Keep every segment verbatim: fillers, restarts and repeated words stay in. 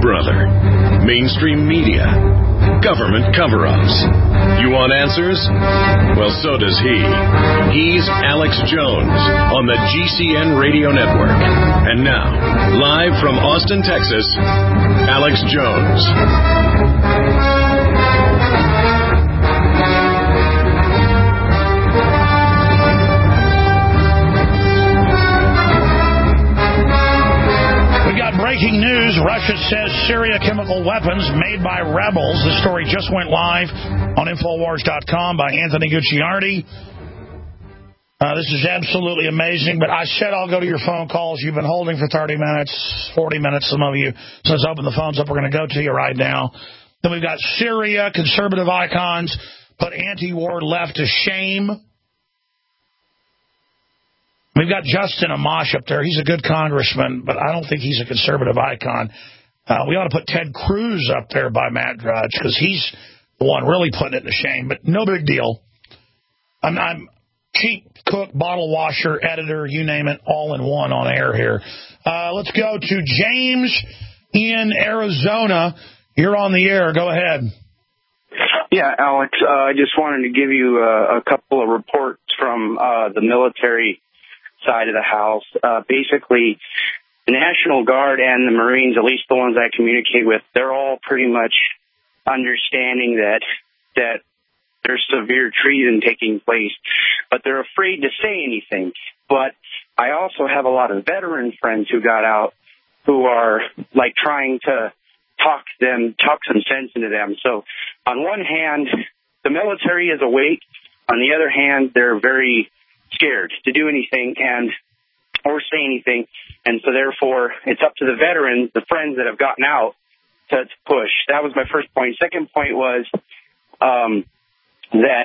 brother. Mainstream media. Government cover-ups. You want answers? Well, so does he. He's Alex Jones on the G C N Radio Network. And now, live from Austin, Texas, Alex Jones. Breaking news, Russia says Syria chemical weapons made by rebels. This story just went live on Infowars dot com by Anthony Gucciardi. Uh, this is absolutely amazing, but I said I'll go to your phone calls. You've been holding for thirty minutes, forty minutes, some of you. So let's open the phones up. We're going to go to you right now. Then we've got Syria, conservative icons put anti-war left to shame. We've got Justin Amash up there. He's a good congressman, but I don't think he's a conservative icon. Uh, we ought to put Ted Cruz up there by Matt Drudge because he's the one really putting it to shame, but no big deal. I'm, I'm cheap cook, bottle washer, editor, you name it, all in one on air here. Uh, let's go to James in Arizona. You're on the air. Go ahead. Yeah, Alex, uh, I just wanted to give you a, a couple of reports from uh, the military side of the house. Uh, basically, the National Guard and the Marines, at least the ones I communicate with, they're all pretty much understanding that that there's severe treason taking place, but they're afraid to say anything. But I also have a lot of veteran friends who got out who are like trying to talk them, talk some sense into them. So on one hand, the military is awake. On the other hand, they're very scared to do anything and or say anything, and so therefore it's up to the veterans, the friends that have gotten out, to, to push. That was my first point. Second point was um, that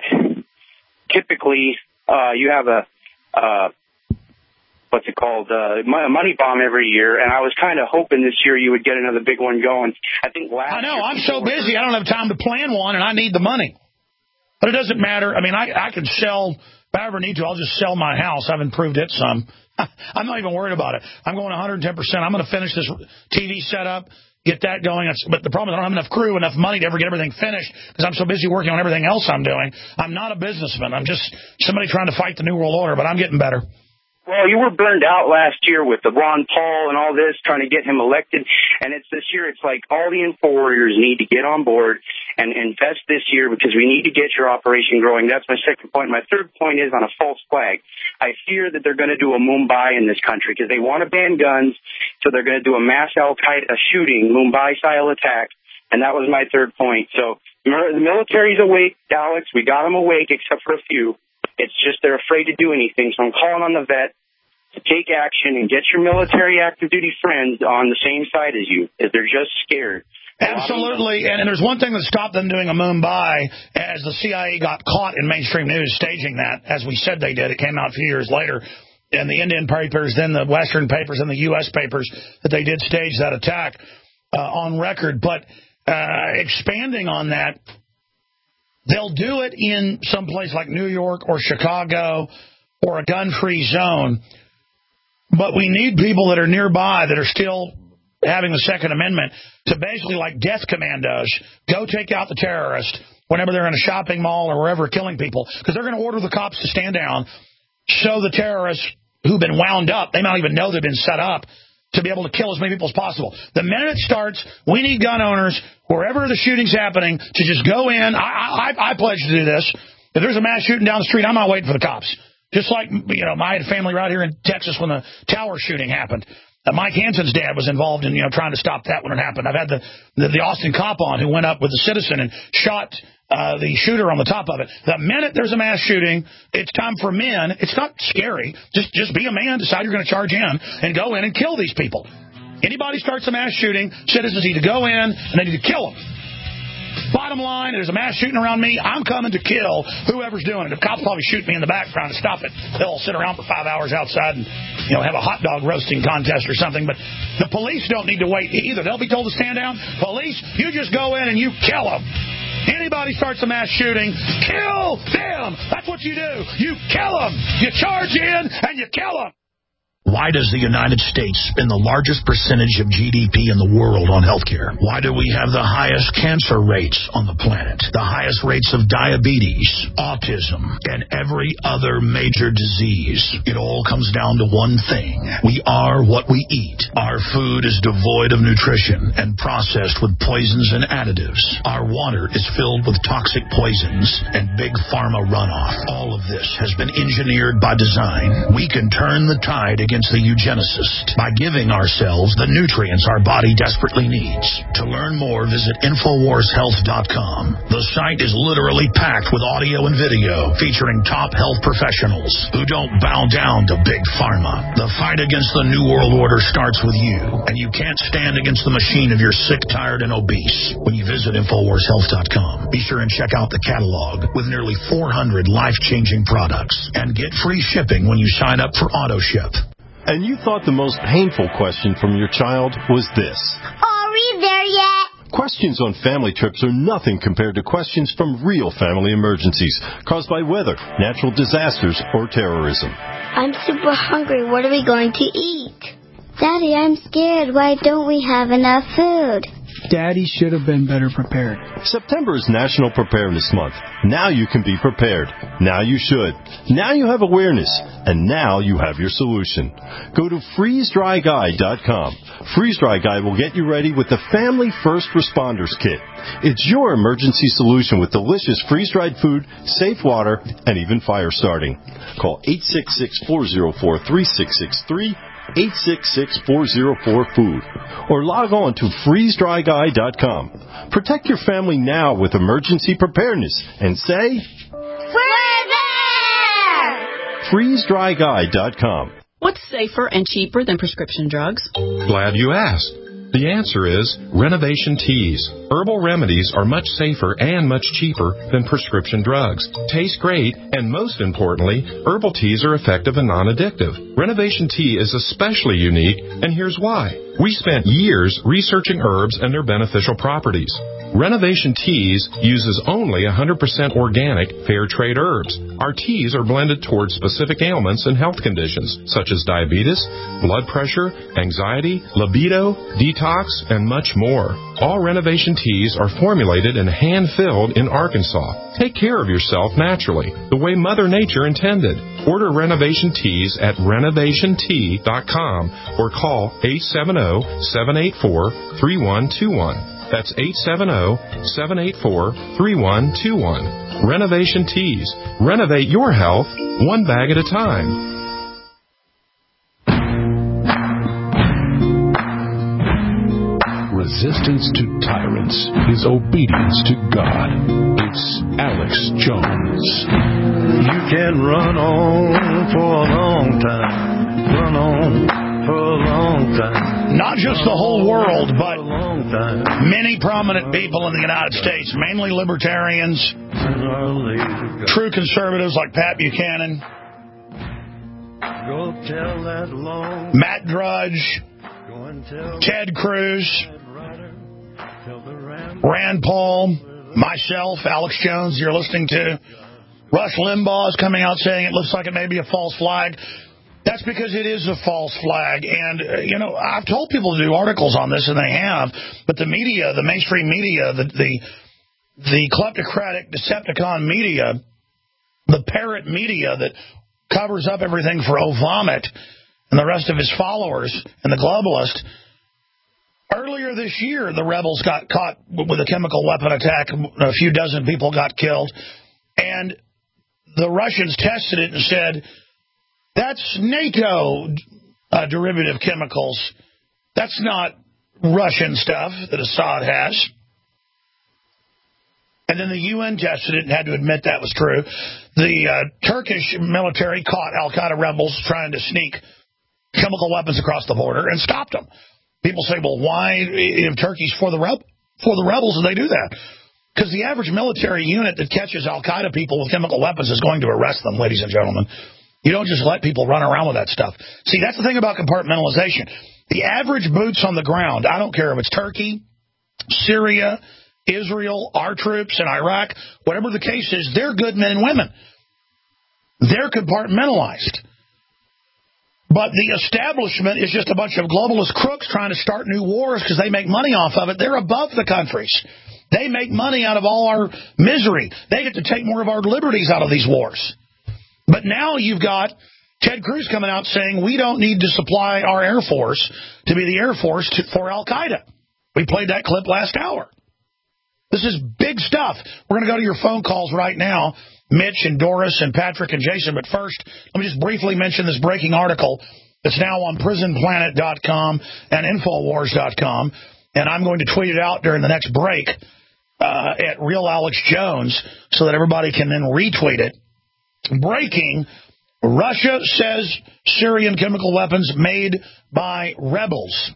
typically uh, you have a uh, what's it called uh, a money bomb every year, and I was kind of hoping this year you would get another big one going. I think last. I know I'm so busy, I don't have time to plan one, and I need the money. But it doesn't matter. I mean, I, I could sell. If I ever need to, I'll just sell my house. I've improved it some. I'm not even worried about it. I'm going one hundred ten percent. I'm going to finish this T V setup, get that going. But the problem is I don't have enough crew, enough money to ever get everything finished because I'm so busy working on everything else I'm doing. I'm not a businessman. I'm just somebody trying to fight the New World Order, but I'm getting better. Well, you were burned out last year with the Ron Paul and all this, trying to get him elected. And it's this year, it's like all the info warriors need to get on board and invest this year because we need to get your operation growing. That's my second point. My third point is on a false flag. I fear that they're going to do a Mumbai in this country because they want to ban guns, so they're going to do a mass Al-Qaeda shooting, Mumbai-style attack. And that was my third point. So the military's awake, Alex. We got them awake except for a few. It's just they're afraid to do anything. So I'm calling on the vet to take action and get your military active duty friends on the same side as you, if they're just scared. Absolutely. And, and there's one thing that stopped them doing a Mumbai, as the C I A got caught in mainstream news staging that, as we said they did. It came out a few years later in the Indian papers, then the Western papers, and the U S papers, that they did stage that attack uh, on record. But uh, expanding on that, they'll do it in some place like New York or Chicago or a gun-free zone. But we need people that are nearby that are still having the Second Amendment to basically, like death commandos, go take out the terrorists whenever they're in a shopping mall or wherever killing people, because they're going to order the cops to stand down so the terrorists who've been wound up, they might even know they've been set up to be able to kill as many people as possible. The minute it starts, we need gun owners, wherever the shooting's happening, to just go in. I, I, I pledge to do this. If there's a mass shooting down the street, I'm not waiting for the cops. Just like, you know, I had family right here in Texas when the tower shooting happened. Uh, Mike Hanson's dad was involved in, you know, trying to stop that when it happened. I've had the, the, the Austin cop on who went up with a citizen and shot uh, the shooter on the top of it. The minute there's a mass shooting, it's time for men. It's not scary. Just just be a man, decide you're going to charge in, and go in and kill these people. Anybody starts a mass shooting, citizens need to go in and they need to kill them. Bottom line, there's a mass shooting around me, I'm coming to kill whoever's doing it. The cops probably shoot me in the back trying to stop it. They'll sit around for five hours outside and, you know, have a hot dog roasting contest or something. But the police don't need to wait either. They'll be told to stand down. Police, you just go in and you kill them. Anybody starts a mass shooting, kill them. That's what you do. You kill them. You charge in and you kill them. Why does the United States spend the largest percentage of G D P in the world on healthcare? Why do we have the highest cancer rates on the planet, the highest rates of diabetes, autism, and every other major disease? It all comes down to one thing. We are what we eat. Our food is devoid of nutrition and processed with poisons and additives. Our water is filled with toxic poisons and big pharma runoff. All of this has been engineered by design. We can turn the tide against the eugenicist by giving ourselves the nutrients our body desperately needs. To learn more, visit Infowars Health dot com. The site is literally packed with audio and video featuring top health professionals who don't bow down to big pharma. The fight against the New World Order starts with you, and you can't stand against the machine if you're sick, tired, and obese. When you visit Infowars Health dot com, be sure and check out the catalog with nearly four hundred life-changing products and get free shipping when you sign up for AutoShip. And you thought the most painful question from your child was this. Are we there yet? Questions on family trips are nothing compared to questions from real family emergencies caused by weather, natural disasters, or terrorism. I'm super hungry. What are we going to eat? Daddy, I'm scared. Why don't we have enough food? Daddy should have been better prepared. September is National Preparedness Month. Now you can be prepared. Now you should. Now you have awareness. And now you have your solution. Go to freeze dry guy dot com. Freeze Dry Guy will get you ready with the Family First Responders Kit. It's your emergency solution with delicious freeze-dried food, safe water, and even fire starting. Call eight six six, four zero four, three six six three, eight six six, four zero four, food, or log on to freeze dry guy dot com. Protect your family now with emergency preparedness and say, We're there! freeze dry guy dot com. What's safer and cheaper than prescription drugs? Glad you asked. The answer is Renovation Teas. Herbal remedies are much safer and much cheaper than prescription drugs. Taste great, and most importantly, herbal teas are effective and non-addictive. Renovation Tea is especially unique, and here's why. We spent years researching herbs and their beneficial properties. Renovation Teas uses only one hundred percent organic, fair trade herbs. Our teas are blended towards specific ailments and health conditions, such as diabetes, blood pressure, anxiety, libido, detox, and much more. All Renovation Teas are formulated and hand-filled in Arkansas. Take care of yourself naturally, the way Mother Nature intended. Order Renovation Teas at renovation tea dot com or call eight seven zero, seven eight four, three one two one. That's eight seven zero, seven eight four, three one two one. Renovation Teas. Renovate your health one bag at a time. Resistance to tyrants is obedience to God. It's Alex Jones. You can run on for a long time. Run on for a long time. Not just the whole world, but many prominent people in the United States, mainly libertarians, true conservatives like Pat Buchanan, Matt Drudge, Ted Cruz, Rand Paul, myself, Alex Jones, you're listening to. Rush Limbaugh is coming out saying it looks like it may be a false flag. That's because it is a false flag. And, uh, you know, I've told people to do articles on this, and they have. But the media, the mainstream media, the the, the kleptocratic Decepticon media, the parrot media that covers up everything for Ovomit and the rest of his followers and the globalists. Earlier this year, the rebels got caught with a chemical weapon attack. A few dozen people got killed. And the Russians tested it and said, that's NATO uh, derivative chemicals. That's not Russian stuff that Assad has. And then the U N tested it and had to admit that was true. The uh, Turkish military caught al-Qaeda rebels trying to sneak chemical weapons across the border and stopped them. People say, well, why, if Turkey's for the, reb- for the rebels, do they do that? Because the average military unit that catches al-Qaeda people with chemical weapons is going to arrest them, ladies and gentlemen. You don't just let people run around with that stuff. See, that's the thing about compartmentalization. The average boots on the ground, I don't care if it's Turkey, Syria, Israel, our troops in Iraq, whatever the case is, they're good men and women. They're compartmentalized. But the establishment is just a bunch of globalist crooks trying to start new wars because they make money off of it. They're above the countries. They make money out of all our misery. They get to take more of our liberties out of these wars. But now you've got Ted Cruz coming out saying we don't need to supply our Air Force to be the Air Force to, for Al-Qaeda. We played that clip last hour. This is big stuff. We're going to go to your phone calls right now, Mitch and Doris and Patrick and Jason. But first, let me just briefly mention this breaking article that's now on prison planet dot com and infowars dot com. And I'm going to tweet it out during the next break uh, at Real Alex Jones so that everybody can then retweet it. Breaking, Russia says Syrian chemical weapons made by rebels.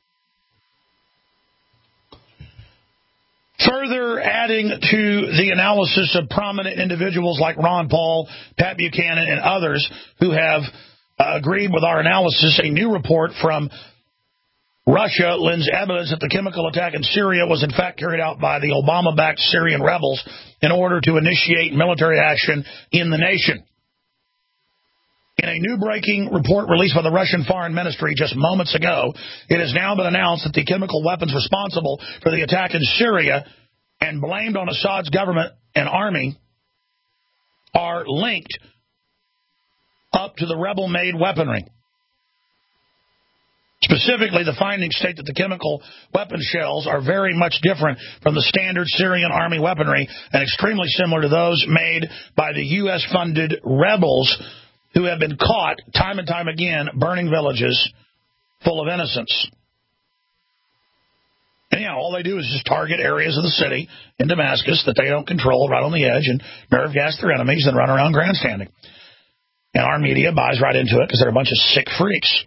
Further adding to the analysis of prominent individuals like Ron Paul, Pat Buchanan, and others who have uh, agreed with our analysis, a new report from Russia lends evidence that the chemical attack in Syria was in fact carried out by the Obama-backed Syrian rebels in order to initiate military action in the nation. In a new breaking report released by the Russian Foreign Ministry just moments ago, it has now been announced that the chemical weapons responsible for the attack in Syria and blamed on Assad's government and army are linked up to the rebel-made weaponry. Specifically, the findings state that the chemical weapon shells are very much different from the standard Syrian army weaponry and extremely similar to those made by the U S-funded rebels who have been caught time and time again burning villages full of innocents. Anyhow, all they do is just target areas of the city in Damascus that they don't control right on the edge and nerve gas their enemies and run around grandstanding. And our media buys right into it because they're a bunch of sick freaks.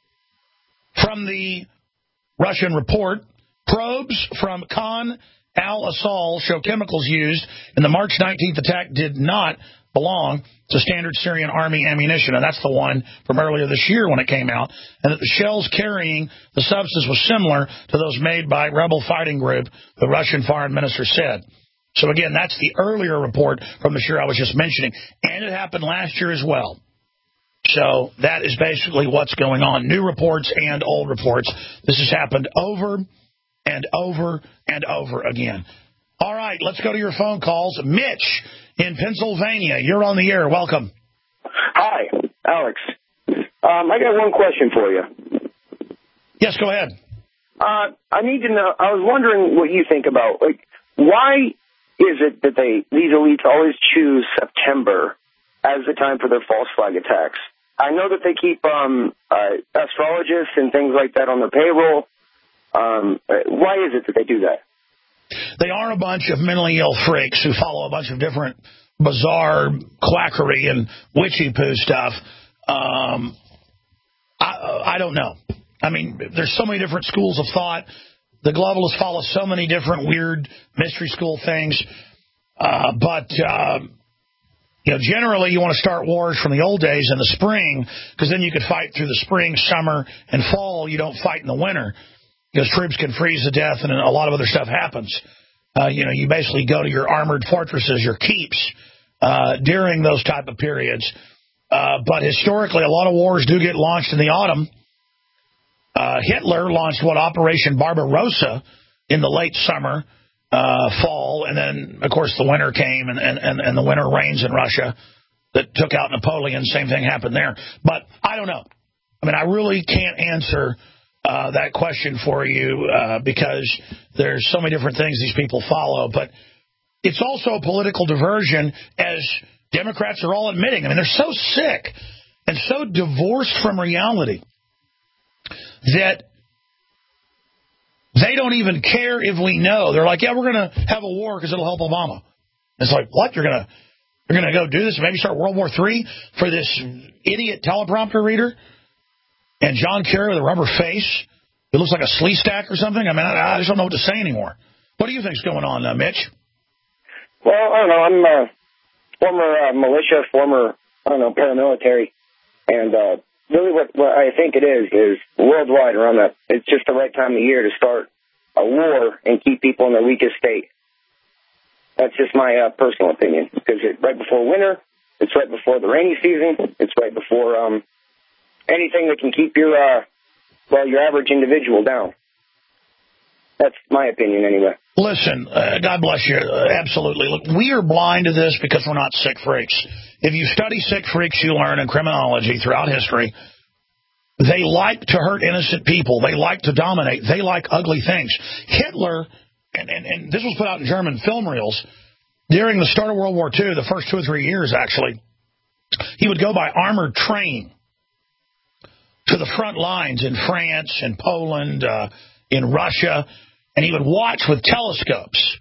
From the Russian report, probes from Khan al-Assal show chemicals used in the March nineteenth attack did not belong to standard Syrian army ammunition, and that's the one from earlier this year when it came out, and that the shells carrying the substance was similar to those made by rebel fighting group, the Russian foreign minister said. So again, that's the earlier report from the year I was just mentioning, and it happened last year as well. So that is basically what's going on. New reports and old reports. This has happened over and over and over again. All right, let's go to your phone calls. Mitch in Pennsylvania, you're on the air. Welcome. Hi, Alex. Um, I got one question for you. Yes, go ahead. Uh, I need to know, I was wondering what you think about, like, why is it that they these elites always choose September as the time for their false flag attacks? I know that they keep um, uh, astrologists and things like that on their payroll. Um, why is it that they do that? They are a bunch of mentally ill freaks who follow a bunch of different bizarre quackery and witchy-poo stuff. Um, I, I don't know. I mean, there's so many different schools of thought. The globalists follow so many different weird mystery school things. Uh, but, uh, you know, generally you want to start wars from the old days in the spring because then you could fight through the spring, summer, and fall. You don't fight in the winter because troops can freeze to death and a lot of other stuff happens. Uh, you know, you basically go to your armored fortresses, your keeps, uh, during those type of periods. Uh, but historically, a lot of wars do get launched in the autumn. Uh, Hitler launched what Operation Barbarossa in the late summer, uh, fall, and then, of course, the winter came and, and, and the winter rains in Russia that took out Napoleon. Same thing happened there. But I don't know. I mean, I really can't answer uh, that question for you uh, because there's so many different things these people follow. But it's also a political diversion, as Democrats are all admitting. I mean, they're so sick and so divorced from reality that they don't even care if we know. They're like, yeah, we're going to have a war because it'll help Obama. It's like, what? You're going to you're going to go do this and maybe start World War Three for this idiot teleprompter reader? And John Kerry with a rubber face who looks like a slee stack or something? I mean, I, I just don't know what to say anymore. What do you think's going on, uh, Mitch? Well, I don't know. I'm a former uh, militia, former, I don't know, paramilitary. And uh, really what, what I think it is, is worldwide around that, it's just the right time of year to start a war and keep people in their weakest state. That's just my uh, personal opinion. Because it's right before winter, it's right before the rainy season, it's right before um, anything that can keep your, uh, well, your average individual down. That's my opinion, anyway. Listen, uh, God bless you. Uh, absolutely. Look, we are blind to this because we're not sick freaks. If you study sick freaks, you learn in criminology throughout history, they like to hurt innocent people. They like to dominate. They like ugly things. Hitler, and, and, and this was put out in German film reels, during the start of World War Two, the first two or three years, actually, he would go by armored train to the front lines in France, in Poland, uh, in Russia, and he would watch with telescopes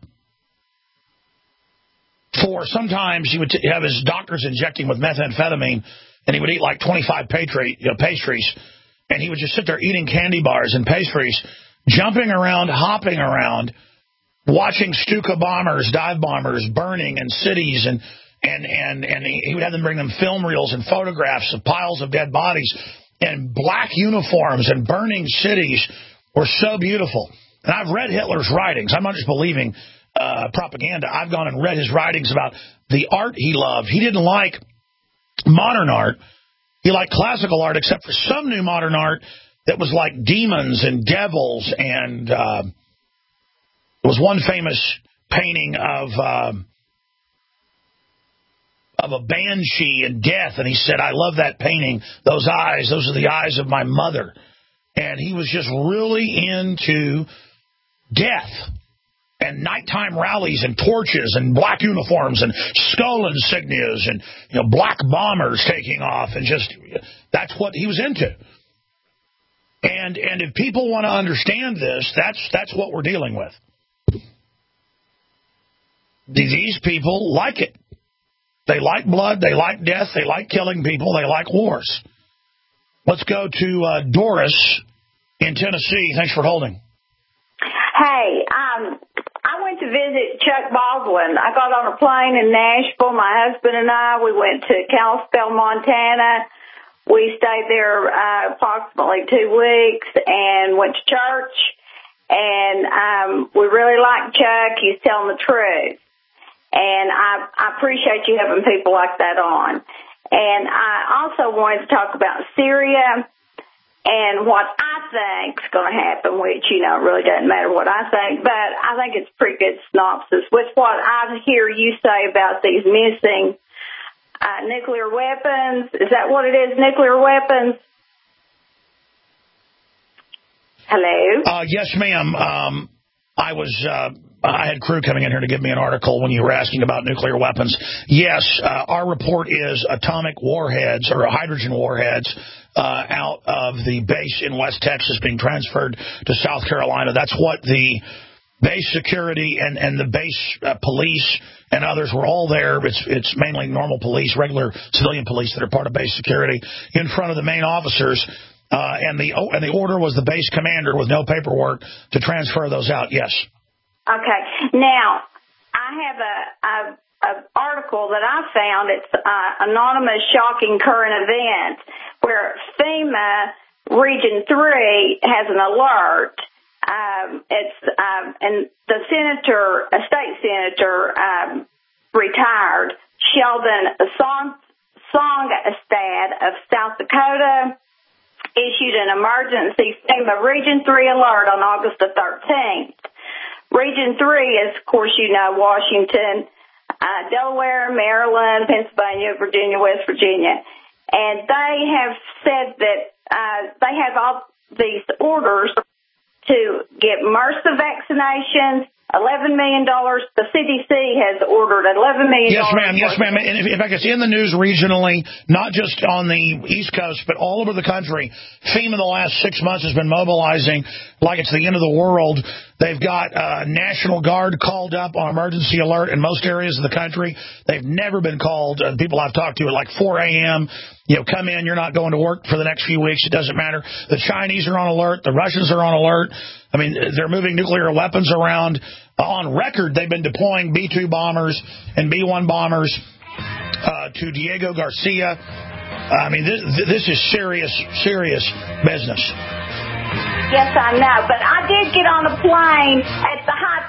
for sometimes he would have his doctors injecting with methamphetamine, and he would eat like twenty-five patri, you know, pastries, and he would just sit there eating candy bars and pastries, jumping around, hopping around, watching Stuka bombers, dive bombers burning in cities, and and and and he would have them bring them film reels and photographs of piles of dead bodies, and black uniforms and burning cities were so beautiful. And I've read Hitler's writings. I'm not just believing uh, propaganda. I've gone and read his writings about the art he loved. He didn't like modern art. He liked classical art, except for some new modern art that was like demons and devils. And uh, there was one famous painting of uh, of a banshee and death, and he said, "I love that painting. Those eyes, those are the eyes of my mother." And he was just really into death and nighttime rallies and torches and black uniforms and skull insignias and, you know, black bombers taking off, and just that's what he was into. And and if people want to understand this, that's that's what we're dealing with. These people like it. They like blood. They like death. They like killing people. They like wars. Let's go to uh, Doris in Tennessee. Thanks for holding. Hey, um, I went to visit Chuck Baldwin. I got on a plane in Nashville. My husband and I, we went to Kalispell, Montana. We stayed there uh, approximately two weeks and went to church. And um, we really liked Chuck. He's telling the truth. And I, I appreciate you having people like that on. And I also wanted to talk about Syria and what I think's going to happen, which, you know, it really doesn't matter what I think, but I think it's a pretty good synopsis with what I hear you say about these missing uh, nuclear weapons. Is that what it is, nuclear weapons? Hello? Uh, yes, ma'am. Um, I was... Uh I had crew coming in here to give me an article when you were asking about nuclear weapons. Yes, uh, our report is atomic warheads or hydrogen warheads uh, out of the base in West Texas being transferred to South Carolina. That's what the base security and, and the base uh, police and others were all there. It's, it's mainly normal police, regular civilian police that are part of base security in front of the main officers. Uh, and the and the order was the base commander with no paperwork to transfer those out. Yes. Okay. Now, I have a, a, a article that I found. It's uh, Anonymous Shocking Current Event, where FEMA Region three has an alert. Um, it's um, and the senator, a state senator, um, retired, Sheldon Song, Songstad of South Dakota, issued an emergency FEMA Region three alert on August the thirteenth. Region three is, of course, you know, Washington, uh, Delaware, Maryland, Pennsylvania, Virginia, West Virginia. And they have said that uh, they have all these orders to get MRSA vaccinations, eleven million dollars. The C D C has ordered eleven million dollars. Yes, ma'am. Yes, ma'am. In fact, it's in the news regionally, not just on the East Coast, but all over the country. FEMA the last six months has been mobilizing like it's the end of the world. They've got uh, National Guard called up on emergency alert in most areas of the country. They've never been called. Uh, people I've talked to at like four a.m., you know, come in, you're not going to work for the next few weeks. It doesn't matter. The Chinese are on alert. The Russians are on alert. I mean, they're moving nuclear weapons around. On record, they've been deploying B two bombers and B one bombers uh, to Diego Garcia. I mean, this, this is serious, serious business. Yes, I know. But I did get on a plane at the high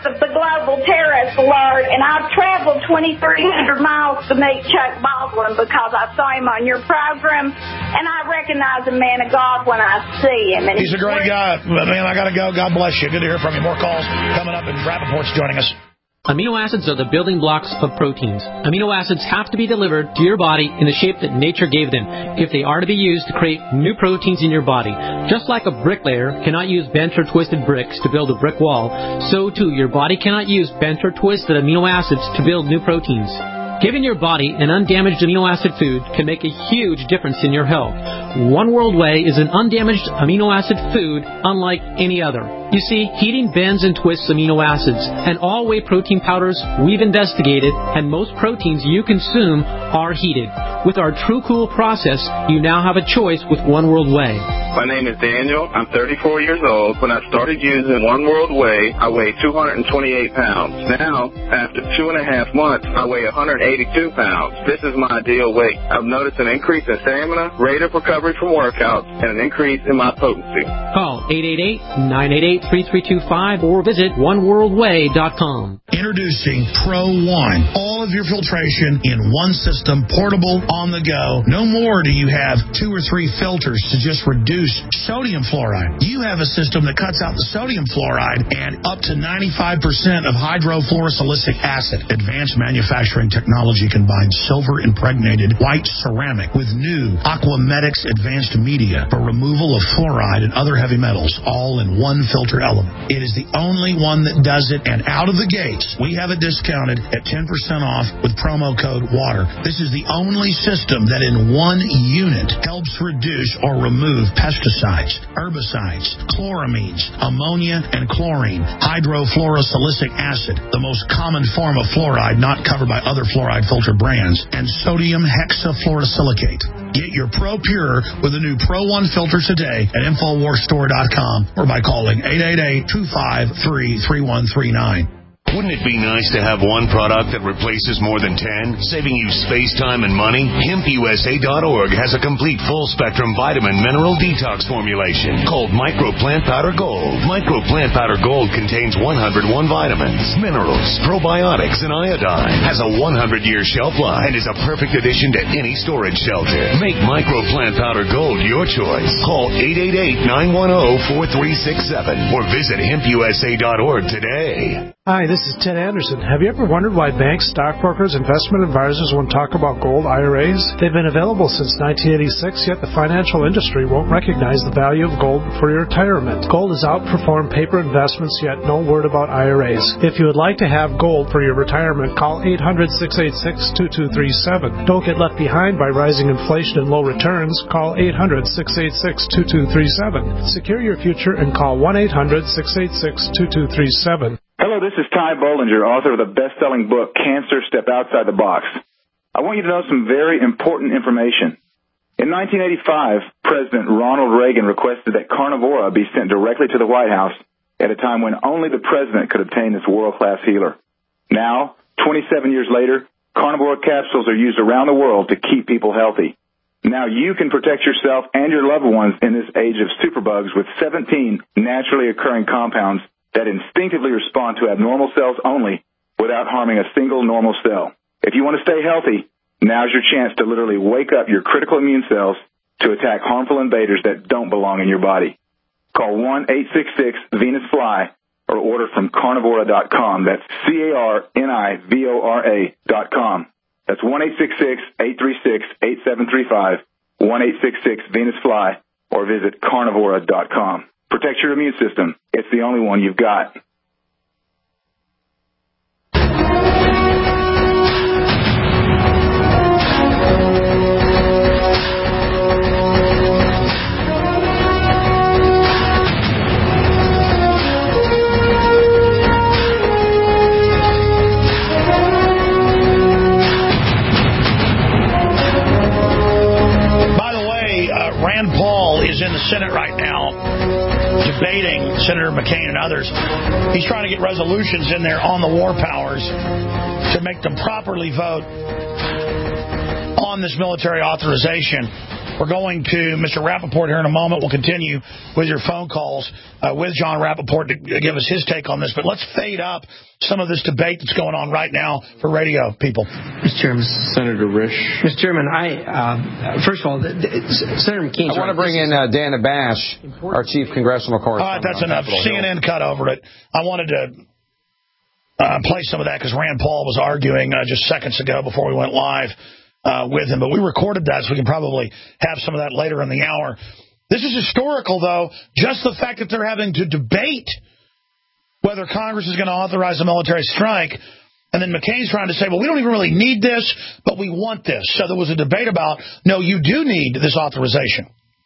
part of the global terrorist alert, and I've traveled twenty-three hundred miles to meet Chuck Baldwin because I saw him on your program, and I recognize a man of God when I see him. And he's a great guy. Man, I got to go. God bless you. Good to hear from you. More calls coming up, and Rappaport's joining us. Amino acids are the building blocks of proteins. Amino acids have to be delivered to your body in the shape that nature gave them if they are to be used to create new proteins in your body. Just like a bricklayer cannot use bent or twisted bricks to build a brick wall, so too your body cannot use bent or twisted amino acids to build new proteins. Giving your body an undamaged amino acid food can make a huge difference in your health. One World Whey is an undamaged amino acid food unlike any other. You see, heating bends and twists amino acids, and all whey protein powders we've investigated, and most proteins you consume are heated. With our True Cool process, you now have a choice with One World Whey. My name is Daniel. I'm thirty-four years old. When I started using One World Whey, I weighed two hundred twenty-eight pounds. Now, after two and a half months, I weigh one hundred eighty-two pounds. This is my ideal weight. I've noticed an increase in stamina, rate of recovery from workouts, and an increase in my potency. Call eight eight eight, nine eight eight, three three two five or visit one world whey dot com. Introducing Pro One. All of your filtration in one system, portable, on the go. No more do you have two or three filters to just reduce sodium fluoride. You have a system that cuts out the sodium fluoride and up to ninety-five percent of hydrofluorosilicic acid. Advanced manufacturing technology combines silver-impregnated white ceramic with new Aquamedics advanced media for removal of fluoride and other heavy metals, all in one filter element. It is the only one that does it, and out of the gates, we have it discounted at ten percent off with promo code WATER. This is the only system that in one unit helps reduce or remove pesticides, herbicides, chloramines, ammonia, and chlorine, hydrofluorosilicic acid, the most common form of fluoride not covered by other fluoride filter brands, and sodium hexafluorosilicate. Get your Pro Pure with a new Pro One filter today at infowars store dot com or by calling eight eight eight, two five three, three one three nine. Wouldn't it be nice to have one product that replaces more than ten, saving you space, time, and money? hemp U S A dot org has a complete full-spectrum vitamin mineral detox formulation called Micro Plant Powder Gold. Micro Plant Powder Gold contains one hundred one vitamins, minerals, probiotics, and iodine. Has a one hundred year shelf life and is a perfect addition to any storage shelter. Make Micro Plant Powder Gold your choice. Call eight eight eight, nine one zero, four three six seven or visit hemp U S A dot org today. Hi, this is Ted Anderson. Have you ever wondered why banks, stockbrokers, investment advisors won't talk about gold I R As? They've been available since nineteen eighty-six, yet the financial industry won't recognize the value of gold for your retirement. Gold has outperformed paper investments, yet no word about I R As. If you would like to have gold for your retirement, call eight hundred, six eight six, two two three seven. Don't get left behind by rising inflation and low returns. Call eight hundred, six eight six, two two three seven. Secure your future and call one eight hundred, six eight six, two two three seven. Hello, this is Ty Bollinger, author of the best-selling book, Cancer, Step Outside the Box. I want you to know some very important information. In nineteen eighty-five, President Ronald Reagan requested that Carnivora be sent directly to the White House at a time when only the president could obtain this world-class healer. Now, twenty-seven years later, Carnivora capsules are used around the world to keep people healthy. Now you can protect yourself and your loved ones in this age of superbugs with seventeen naturally occurring compounds that instinctively respond to abnormal cells only without harming a single normal cell. If you want to stay healthy, now's your chance to literally wake up your critical immune cells to attack harmful invaders that don't belong in your body. Call one eight six six, Venus Fly or order from carnivora dot com. That's C A R N I V O R A dot com. That's one eight six six, eight three six, eight seven three five, one eight six six, Venus Fly, or visit carnivora dot com. Protect your immune system. It's the only one you've got. By the way, uh, Rand Paul is in the Senate right now, debating Senator McCain and others. He's trying to get resolutions in there on the war powers to make them properly vote on this military authorization. We're going to Mister Rappaport here in a moment. We'll continue with your phone calls uh, with John Rappaport to give us his take on this. But let's fade up some of this debate that's going on right now for radio people. Mister Chairman. Senator Risch. Mister Chairman, I, uh, first of all, the, the, Senator McCain. I want to bring in uh, Dana Bash, our chief congressional correspondent. All right, that's enough. C N N cut over it. I wanted to uh, play some of that because Rand Paul was arguing uh, just seconds ago before we went live. Uh, with him, but we recorded that, so we can probably have some of that later in the hour. This is historical, though. Just the fact that they're having to debate whether Congress is going to authorize a military strike, and then McCain's trying to say, well, we don't even really need this, but we want this. So there was a debate about, no, you do need this authorization.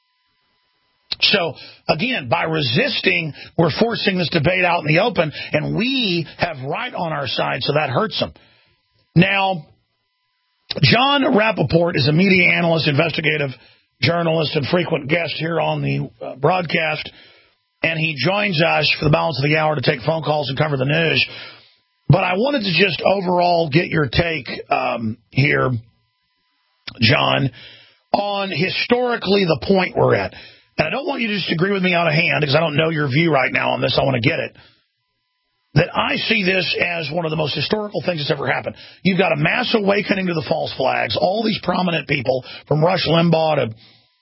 So, again, by resisting, we're forcing this debate out in the open, and we have right on our side, so that hurts them. Now, John Rappaport is a media analyst, investigative journalist, and frequent guest here on the uh, broadcast, and he joins us for the balance of the hour to take phone calls and cover the news. But I wanted to just overall get your take um, here, John, on historically the point we're at. And I don't want you to just agree with me out of hand, because I don't know your view right now on this. I want to get it. That I see this as one of the most historical things that's ever happened. You've got a mass awakening to the false flags. All these prominent people, from Rush Limbaugh to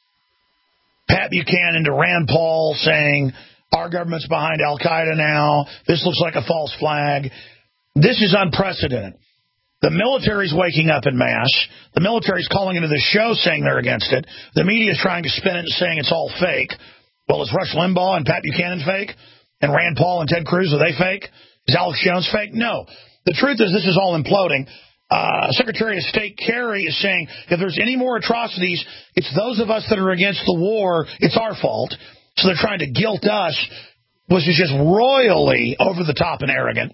Pat Buchanan to Rand Paul, saying our government's behind Al-Qaeda now. This looks like a false flag. This is unprecedented. The military's waking up en masse. The military's calling into the show saying they're against it. The media's trying to spin it and saying it's all fake. Well, is Rush Limbaugh and Pat Buchanan fake? And Rand Paul and Ted Cruz, are they fake? Is Alex Jones fake? No. The truth is this is all imploding. Uh, Secretary of State Kerry is saying if there's any more atrocities, it's those of us that are against the war, it's our fault. So they're trying to guilt us, which is just royally over the top and arrogant.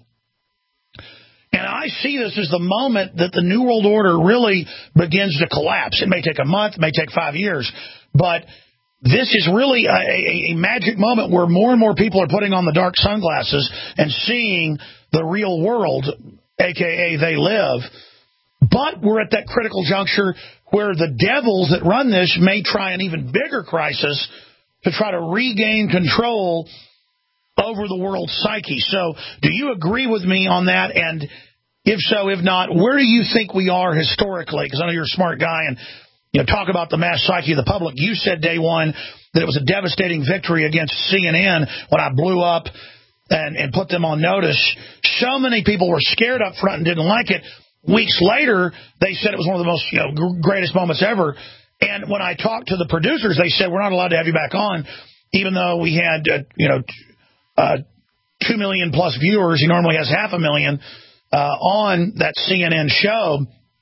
And I see this as the moment that the New World Order really begins to collapse. It may take a month, it may take five years, but this is really a, a, a magic moment where more and more people are putting on the dark sunglasses and seeing the real world, a k a they live. But we're at that critical juncture where the devils that run this may try an even bigger crisis to try to regain control over the world's psyche. So do you agree with me on that? And if so, if not, where do you think we are historically? Because I know you're a smart guy and you know, talk about the mass psyche of the public. You said day one that it was a devastating victory against C N N when I blew up and, and put them on notice. So many people were scared up front and didn't like it. Weeks later, they said it was one of the most you know, greatest moments ever. And when I talked to the producers, they said, we're not allowed to have you back on, even though we had, uh, you know, uh, two million plus viewers. He normally has half a million uh, on that C N N show.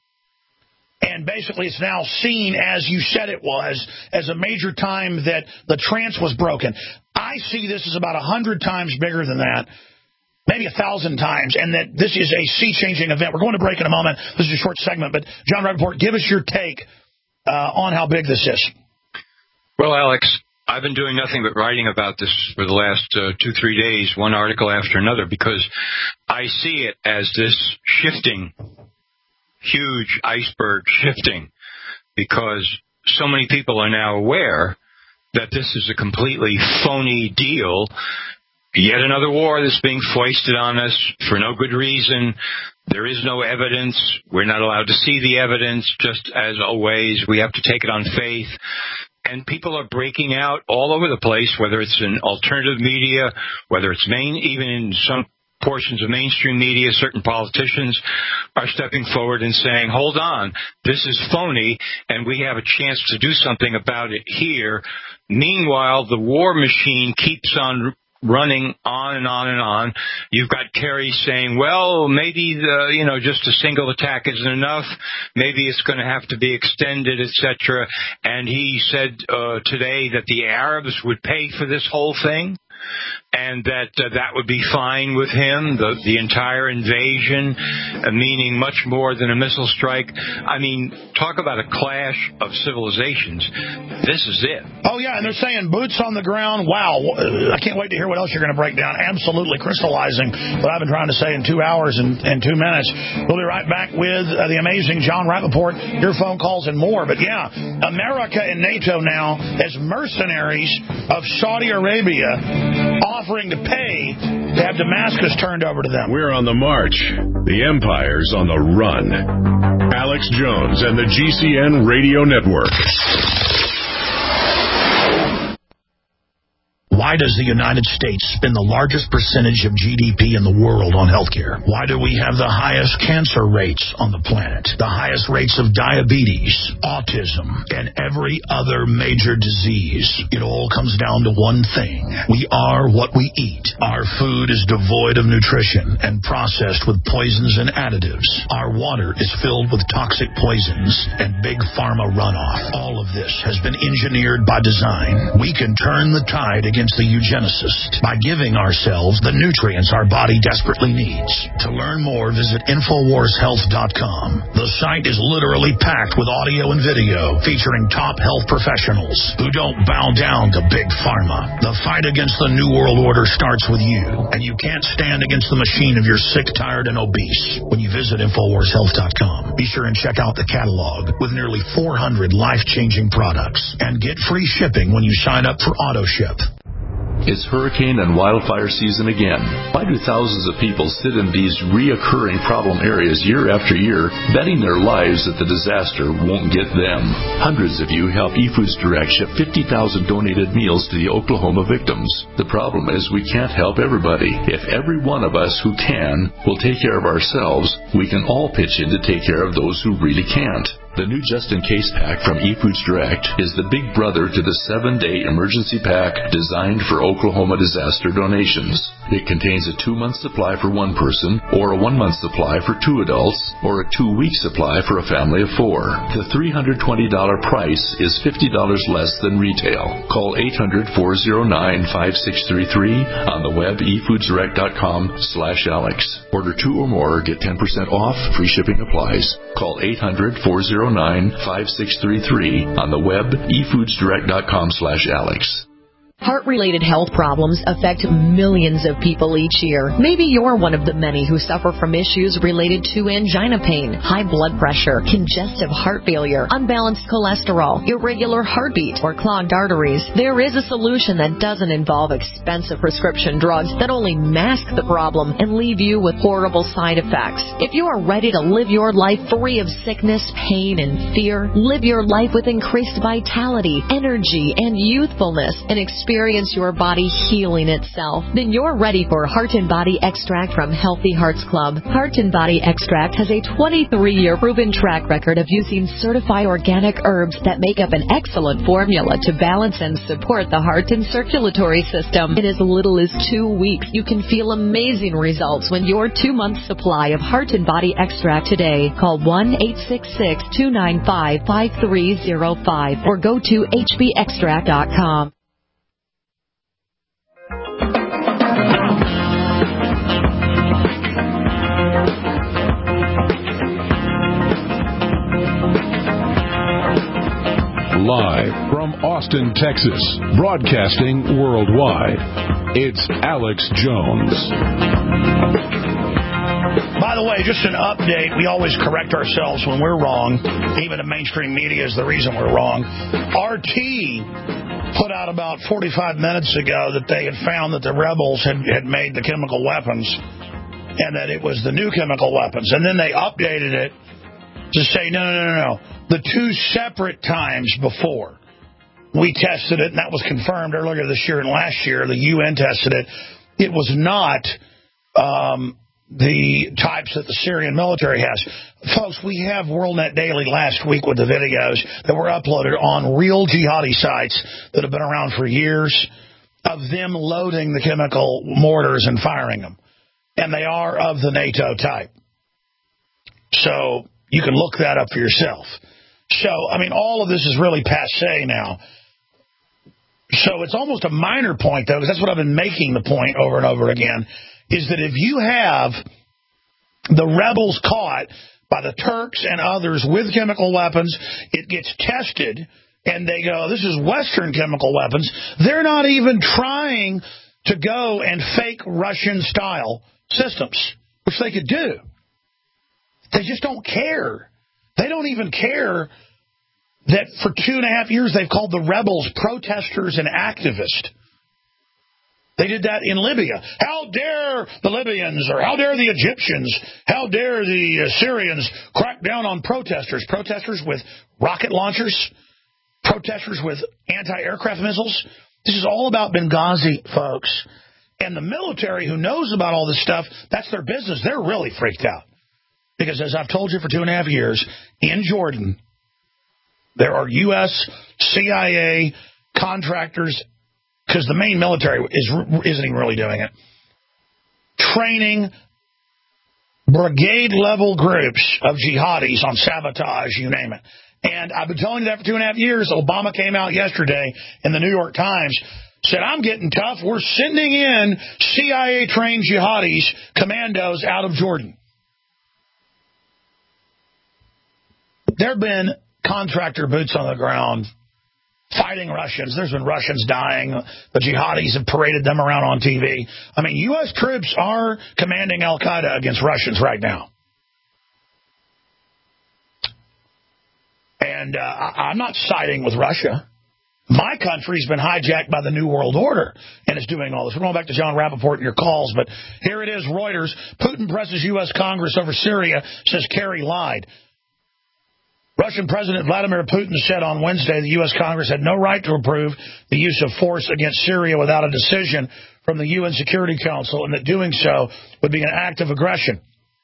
And basically it's now seen, as you said it was, as a major time that the trance was broken. I see this as about a hundred times bigger than that, maybe a thousand times, and that this is a sea-changing event. We're going to break in a moment. This is a short segment, but John Rappaport, give us your take uh, on how big this is. Well, Alex, I've been doing nothing but writing about this for the last uh, two, three days, one article after another, because I see it as this shifting huge iceberg shifting, because so many people are now aware that this is a completely phony deal. Yet another war that's being foisted on us for no good reason. There is no evidence. We're not allowed to see the evidence. Just as always, we have to take it on faith. And people are breaking out all over the place, whether it's in alternative media, whether it's main, even in some portions of mainstream media. Certain politicians are stepping forward and saying, hold on, this is phony, and we have a chance to do something about it here. Meanwhile, the war machine keeps on running on and on and on. You've got Kerry saying, well, maybe the, you know, just a single attack isn't enough. Maybe it's going to have to be extended, et cetera. And he said uh, today that the Arabs would pay for this whole thing. and that uh, that would be fine with him, the, the entire invasion, uh, meaning much more than a missile strike. I mean, talk about a clash of civilizations. This is it. Oh, yeah, and they're saying boots on the ground. Wow. I can't wait to hear what else you're going to break down. Absolutely crystallizing what I've been trying to say in two hours and, and two minutes. We'll be right back with uh, the amazing John Rappaport, your phone calls and more. But, yeah, America and NATO now as mercenaries of Saudi Arabia offering to pay to have Damascus turned over to them. We're on the march. The empire's on the run. Alex Jones and the G C N Radio Network. Why does the United States spend the largest percentage of G D P in the world on healthcare? Why do we have the highest cancer rates on the planet, the highest rates of diabetes, autism, and every other major disease? It all comes down to one thing. We are what we eat. Our food is devoid of nutrition and processed with poisons and additives. Our water is filled with toxic poisons and big pharma runoff. All of this has been engineered by design. We can turn the tide against the eugenicist by giving ourselves the nutrients our body desperately needs. To learn more, visit Infowars Health dot com. The site is literally packed with audio and video featuring top health professionals who don't bow down to big pharma. The fight against the New World Order starts with you, and you can't stand against the machine if you're sick, tired, and obese. When you visit Infowars Health dot com, be sure and check out the catalog with nearly four hundred life-changing products and get free shipping when you sign up for AutoShip. It's hurricane and wildfire season again. Why do thousands of people sit in these reoccurring problem areas year after year, betting their lives that the disaster won't get them? Hundreds of you help eFoods Direct ship fifty thousand donated meals to the Oklahoma victims. The problem is we can't help everybody. If every one of us who can will take care of ourselves, we can all pitch in to take care of those who really can't. The new just-in-case pack from eFoods Direct is the big brother to the seven-day emergency pack designed for Oklahoma disaster donations. It contains a two-month supply for one person, or a one-month supply for two adults, or a two-week supply for a family of four. The three hundred twenty dollars price is fifty dollars less than retail. Call eight hundred, four oh nine, five six three three on the web e foods direct dot com slash Alex. Order two or more, get ten percent off, free shipping applies. Call eight hundred, four oh nine, five six three three on the web e foods direct dot com slash Alex. Heart-related health problems affect millions of people each year. Maybe you're one of the many who suffer from issues related to angina pain, high blood pressure, congestive heart failure, unbalanced cholesterol, irregular heartbeat, or clogged arteries. There is a solution that doesn't involve expensive prescription drugs that only mask the problem and leave you with horrible side effects. If you are ready to live your life free of sickness, pain, and fear, live your life with increased vitality, energy, and youthfulness, and experience Experience your body healing itself, then you're ready for Heart and Body Extract from Healthy Hearts Club. Heart and Body Extract has a twenty-three year proven track record of using certified organic herbs that make up an excellent formula to balance and support the heart and circulatory system. In as little as two weeks, you can feel amazing results when your two-month supply of Heart and Body Extract today. Call one eight six six, two nine five, five three zero five or go to h b extract dot com. Live from Austin, Texas, broadcasting worldwide, it's Alex Jones. By the way, just an update. We always correct ourselves when we're wrong. Even the mainstream media is the reason we're wrong. R T put out about forty-five minutes ago that they had found that the rebels had, had made the chemical weapons and that it was the new chemical weapons. And then they updated it to say, no, no, no, no. The two separate times before we tested it, and that was confirmed earlier this year and last year, the U N tested it, it was not um, the types that the Syrian military has. Folks, we have WorldNet Daily last week with the videos that were uploaded on real jihadi sites that have been around for years of them loading the chemical mortars and firing them. And they are of the NATO type. So you can look that up for yourself. So, I mean, all of this is really passé now. So it's almost a minor point, though, because that's what I've been making the point over and over again, is that if you have the rebels caught by the Turks and others with chemical weapons, it gets tested, and they go, this is Western chemical weapons. They're not even trying to go and fake Russian-style systems, which they could do. They just don't care. They don't even care that for two and a half years they've called the rebels protesters and activists. They did that in Libya. How dare the Libyans, or how dare the Egyptians, how dare the uh, Syrians crack down on protesters? Protesters with rocket launchers, protesters with anti-aircraft missiles. This is all about Benghazi, folks. And the military, who knows about all this stuff, that's their business. They're really freaked out. Because as I've told you for two and a half years, in Jordan, there are U S C I A contractors, because the main military is, isn't even really doing it, training brigade-level groups of jihadis on sabotage, you name it. And I've been telling you that for two and a half years. Obama came out yesterday in the New York Times, said, I'm getting tough. We're sending in C I A-trained jihadis, commandos, out of Jordan. There have been contractor boots on the ground fighting Russians. There's been Russians dying. The jihadis have paraded them around on T V. I mean, U S troops are commanding al-Qaeda against Russians right now. And uh, I'm not siding with Russia. My country's been hijacked by the New World Order and is doing all this. We're going back to John Rappaport and your calls, but here it is, Reuters. Putin presses U S Congress over Syria, says Kerry lied. Russian President Vladimir Putin said on Wednesday the U S Congress had no right to approve the use of force against Syria without a decision from the U N Security Council, and that doing so would be an act of aggression.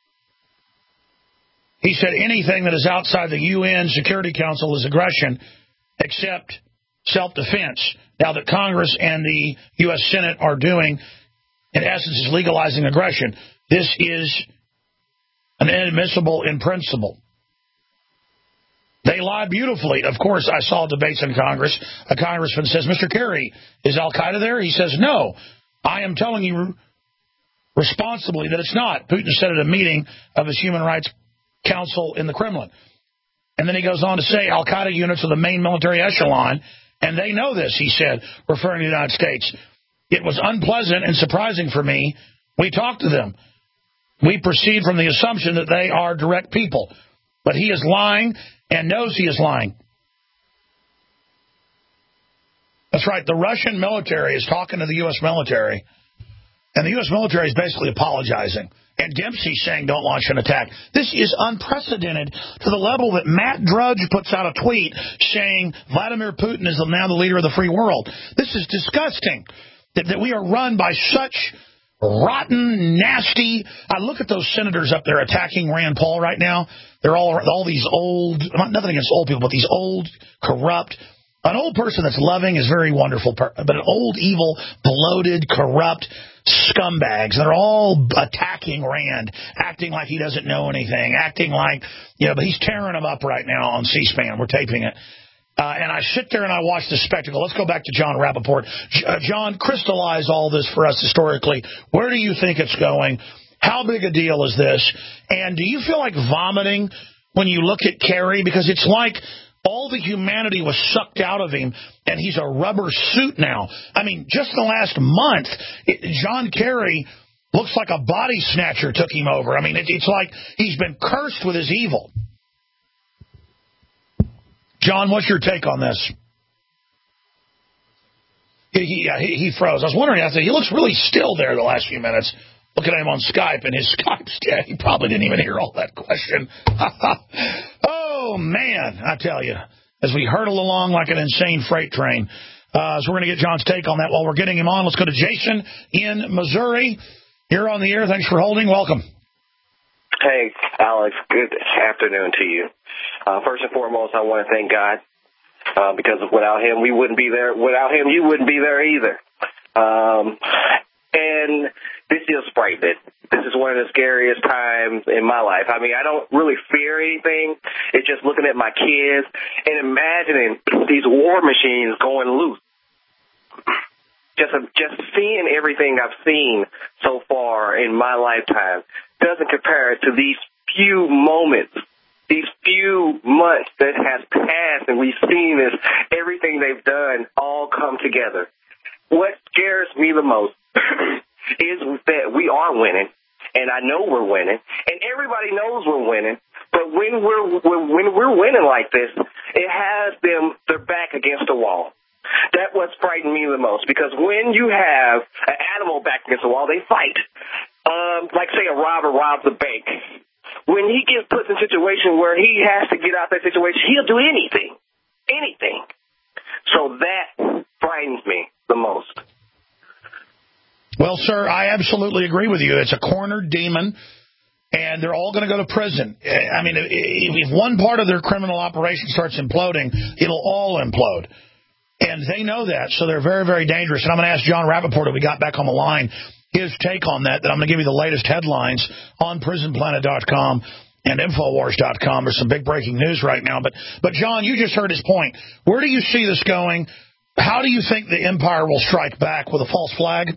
He said anything that is outside the U N Security Council is aggression, except self-defense. Now that Congress and the U S Senate are doing, in essence, is legalizing aggression. This is an inadmissible in principle. They lie beautifully. Of course, I saw debates in Congress. A congressman says, Mister Kerry, is al-Qaeda there? He says, no. I am telling you responsibly that it's not. Putin said at a meeting of his Human Rights Council in the Kremlin. And then he goes on to say al-Qaeda units are the main military echelon, and they know this, he said, referring to the United States. It was unpleasant and surprising for me. We talked to them. We proceed from the assumption that they are direct people. But he is lying and knows he is lying. That's right. The Russian military is talking to the U S military, and the U S military is basically apologizing. And Dempsey's saying don't launch an attack. This is unprecedented to the level that Matt Drudge puts out a tweet saying Vladimir Putin is now the leader of the free world. This is disgusting that, that we are run by such rotten, nasty. I look at those senators up there attacking Rand Paul right now. They're all all these old, nothing against old people, but these old, corrupt. An old person that's loving is very wonderful, but an old, evil, bloated, corrupt scumbags. They're all attacking Rand, acting like he doesn't know anything, acting like, you know, but he's tearing them up right now on C-SPAN. We're taping it. Uh, and I sit there and I watch the spectacle. Let's go back to John Rappaport. Uh, John, crystallize all this for us historically. Where do you think it's going? How big a deal is this? And do you feel like vomiting when you look at Kerry? Because it's like all the humanity was sucked out of him, and he's a rubber suit now. I mean, just the last month, it, John Kerry looks like a body snatcher took him over. I mean, it, it's like he's been cursed with his evil. John, what's your take on this? He, he, yeah, he, he froze. I was wondering, I said, he looks really still there the last few minutes. Looking at him on Skype, and his Skype's dead. He probably didn't even hear all that question. Oh, man, I tell you, as we hurtle along like an insane freight train. Uh, so we're going to get John's take on that while we're getting him on. Let's go to Jason in Missouri. You're on the air. Thanks for holding. Welcome. Hey, Alex. Good afternoon to you. Uh, first and foremost, I want to thank God uh, because without him, we wouldn't be there. Without him, you wouldn't be there either. Um, and this is frightening. This is one of the scariest times in my life. I mean, I don't really fear anything. It's just looking at my kids and imagining these war machines going loose. just just seeing everything I've seen so far in my lifetime doesn't compare to these few moments, these few months that has passed, and we've seen this, everything they've done all come together. What scares me the most is that we are winning, and I know we're winning, and everybody knows we're winning. But when we're when we're winning like this, it has them their back against the wall. That's what's frightened me the most, because when you have an animal back against the wall, they fight. Um, like, say, a robber robs a bank. When he gets put in a situation where he has to get out of that situation, he'll do anything, anything. So that frightens me the most. Well, sir, I absolutely agree with you. It's a cornered demon, and they're all going to go to prison. I mean, if one part of their criminal operation starts imploding, it'll all implode. And they know that, so they're very, very dangerous. And I'm going to ask John Rappaport, if we got back on the line, his take on that, that I'm going to give you the latest headlines on prison planet dot com and infowars dot com. There's some big breaking news right now. But, but John, you just heard his point. Where do you see this going? How do you think the empire will strike back with a false flag?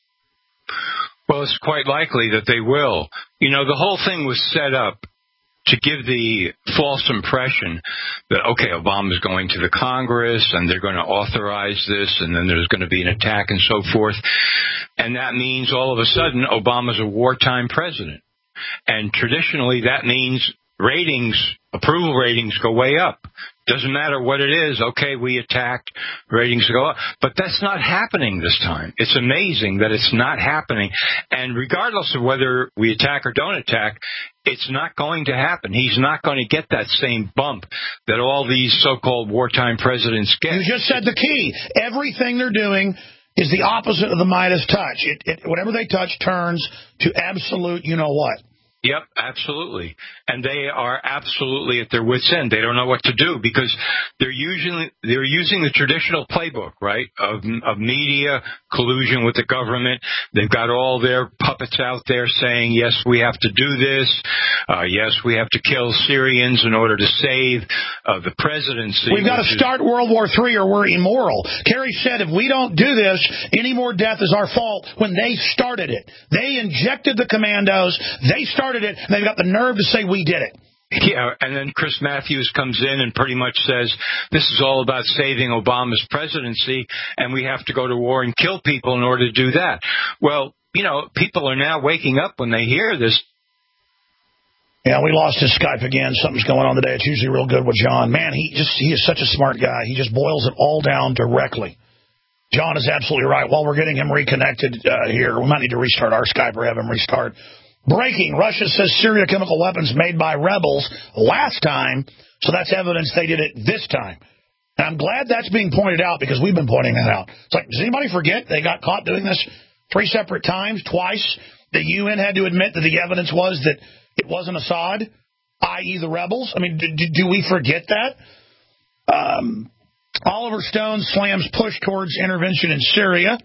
Well, it's quite likely that they will. You know, the whole thing was set up to give the false impression that, okay, Obama's going to the Congress and they're going to authorize this and then there's going to be an attack and so forth. And that means all of a sudden Obama's a wartime president. And traditionally that means ratings, approval ratings go way up. Doesn't matter what it is. Okay, we attacked, ratings go up. But that's not happening this time. It's amazing that it's not happening. And regardless of whether we attack or don't attack, it's not going to happen. He's not going to get that same bump that all these so-called wartime presidents get. You just said the key. Everything they're doing is the opposite of the Midas touch. It, it, whatever they touch turns to absolute you-know-what. Yep, absolutely. And they are absolutely at their wits' end. They don't know what to do because they're usually they're using the traditional playbook, right, of, of media collusion with the government. They've got all their puppets out there saying, yes, we have to do this. Uh, yes, we have to kill Syrians in order to save uh, the presidency. We've got to start is... World War Three or we're immoral. Kerry said if we don't do this, any more death is our fault when they started it. They injected the commandos. They started it, and they've got the nerve to say we did it. Yeah, and then Chris Matthews comes in and pretty much says, this is all about saving Obama's presidency, and we have to go to war and kill people in order to do that. Well, you know, people are now waking up when they hear this. Yeah, we lost his Skype again. Something's going on today. It's usually real good with John. Man, he just he is such a smart guy. He just boils it all down directly. John is absolutely right. While we're getting him reconnected uh, here, we might need to restart our Skype or have him restart. Breaking, Russia says Syria chemical weapons made by rebels last time, so that's evidence they did it this time. And I'm glad that's being pointed out because we've been pointing that out. It's like, does anybody forget they got caught doing this three separate times, twice? The U N had to admit that the evidence was that it wasn't Assad, that is the rebels. I mean, do, do we forget that? Um, Oliver Stone slams push towards intervention in Syria.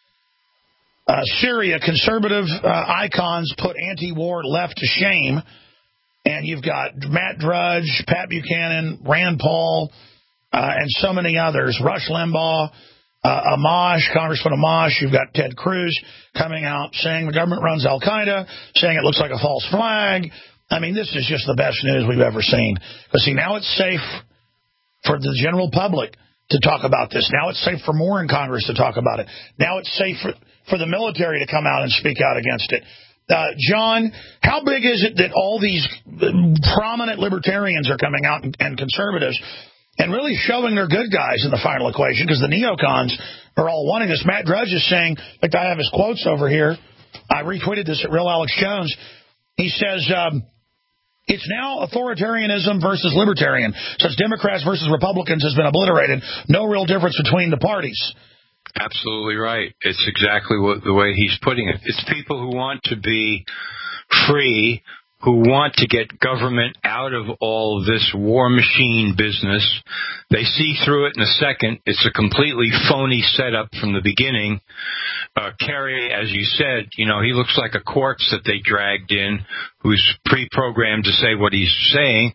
Uh, Syria, conservative uh, icons put anti-war left to shame. And you've got Matt Drudge, Pat Buchanan, Rand Paul, uh, and so many others. Rush Limbaugh, uh, Amash, Congressman Amash. You've got Ted Cruz coming out saying the government runs Al-Qaeda, saying it looks like a false flag. I mean, this is just the best news we've ever seen. Because, see, now it's safe for the general public to talk about this. Now it's safe for more in Congress to talk about it. Now it's safe for... for the military to come out and speak out against it. Uh, John, how big is it that all these prominent libertarians are coming out and, and conservatives and really showing they're good guys in the final equation because the neocons are all wanting this? Matt Drudge is saying, like I have his quotes over here. I retweeted this at Real Alex Jones. He says, um, it's now authoritarianism versus libertarian. Since Democrats versus Republicans has been obliterated, no real difference between the parties. Absolutely right. It's exactly what, the way he's putting it. It's people who want to be free, who want to get government out of all this war machine business. They see through it in a second. It's a completely phony setup from the beginning. Uh, Kerry, as you said, you know, he looks like a corpse that they dragged in who's pre-programmed to say what he's saying.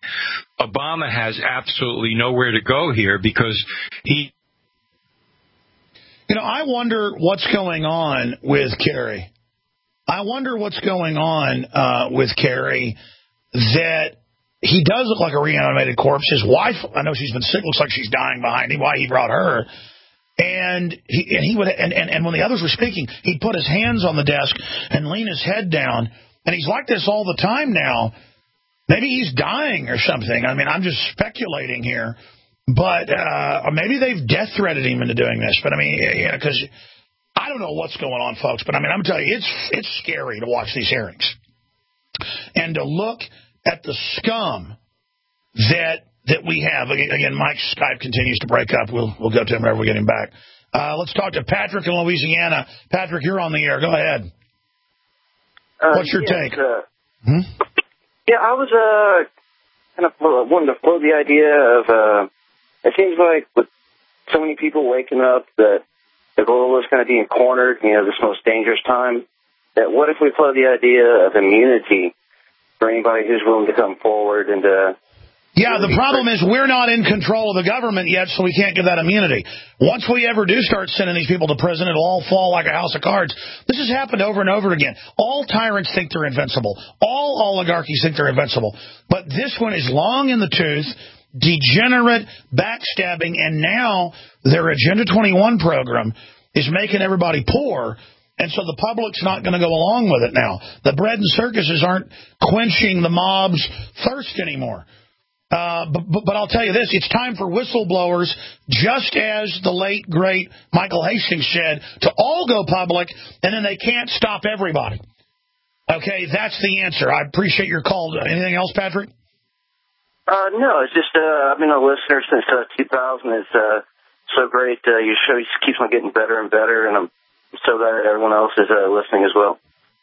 Obama has absolutely nowhere to go here because he You know, I wonder what's going on with Kerry. I wonder what's going on uh, with Kerry that he does look like a reanimated corpse. His wife, I know she's been sick, looks like she's dying behind him. Why he brought her. And he, and he would, and, and, and when the others were speaking, he'd put his hands on the desk and lean his head down. And he's like this all the time now. Maybe he's dying or something. I mean, I'm just speculating here. But uh, or maybe they've death threatened him into doing this. But, I mean, you know, because I don't know what's going on, folks. But, I mean, I'm telling you, it's it's scary to watch these hearings. And to look at the scum that that we have. Again, Mike's Skype continues to break up. We'll we'll go to him whenever we get him back. Uh, let's talk to Patrick in Louisiana. Patrick, you're on the air. Go ahead. Uh, What's your yes, take? Uh, hmm? Yeah, I was uh, kind of uh, wanting to float the idea of, uh, it seems like with so many people waking up that the goal is kind of being cornered, you know, this most dangerous time, that what if we float the idea of immunity for anybody who's willing to come forward and uh, Yeah, the problem is we're not in control of the government yet, so we can't give that immunity. Once we ever do start sending these people to prison, it'll all fall like a house of cards. This has happened over and over again. All tyrants think they're invincible. All oligarchies think they're invincible. But this one is long in the tooth, degenerate, backstabbing, and now their Agenda twenty-one program is making everybody poor. And so the public's not going to go along with it now. The bread and circuses aren't quenching the mob's thirst anymore. Uh, but, but, but I'll tell you this, it's time for whistleblowers, just as the late, great Michael Hastings said, to all go public, and then they can't stop everybody. Okay, that's the answer. I appreciate your call. Anything else, Patrick? Uh, no, it's just, uh, I've been a listener since uh, two thousand. It's uh, so great. Uh, your show just keeps on getting better and better, and I'm so glad everyone else is uh, listening as well.